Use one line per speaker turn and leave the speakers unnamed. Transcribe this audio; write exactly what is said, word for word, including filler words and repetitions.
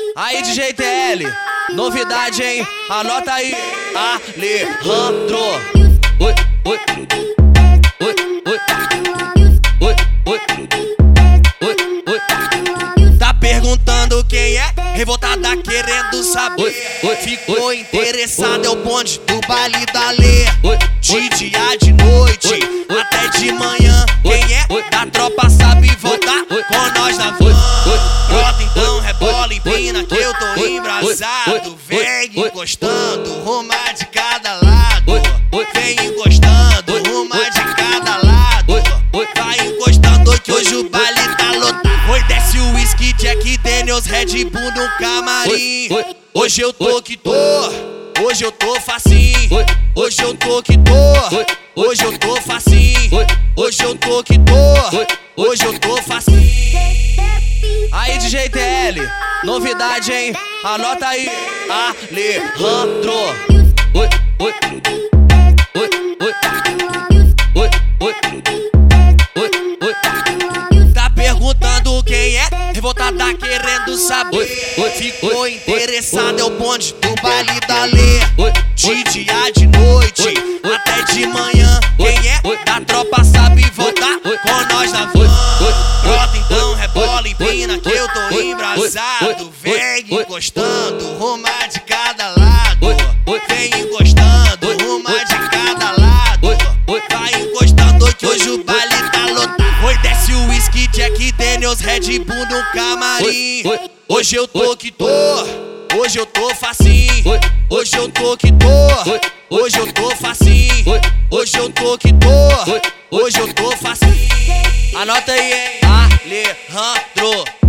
Aí, D J T L, novidade, hein? Anota aí, Alejandro. Oi, oi, oi, oi, oi, oi, oi, oi. Tá perguntando quem é? Revoltada querendo saber. Ficou interessado, é o bonde do baile da Lê. De dia, de noite, até de manhã. Quem é da tropa sabe voltar com nós na van. Brota então, rebola, empina que eu tô embrasado. Vem encostando, ruma de cada lado. Vem encostando, ruma de cada lado. Vai encostando que hoje o baile tá lotado. Oi, desce o whisky, Jack Daniels, Red Bull no camarim. Hoje eu tô que tô, hoje eu tô facinho. Hoje eu tô que tô, hoje eu tô facinho. Hoje eu tô que tô, hoje eu tô facinho. Aí, D J T L, novidade, hein? Anota aí, Alejandro. Oi, oi, oi, oi, oi, oi, oi, oi. Tá perguntando quem é? Revoltada querendo saber. Ficou interessado, é o bonde do baile da Lê. De dia, de noite, até de manhã. Quem é da tropa sabe voltar com nós na van. Brota então, rebola, empina que eu tô embrasado. Vem encostando, ruma de cada lado. Vem encostando, ruma de cada lado. Vai encostando que hoje o baile tá lotado. Oi, desce o whisky, Jack Daniels, Red Bull no camarim. Hoje eu tô que tô, hoje eu tô facinho. Hoje eu tô que tô, hoje eu tô facinho. Hoje eu tô que tô, hoje eu tô facinho. Anota aí, hein? Alejandro.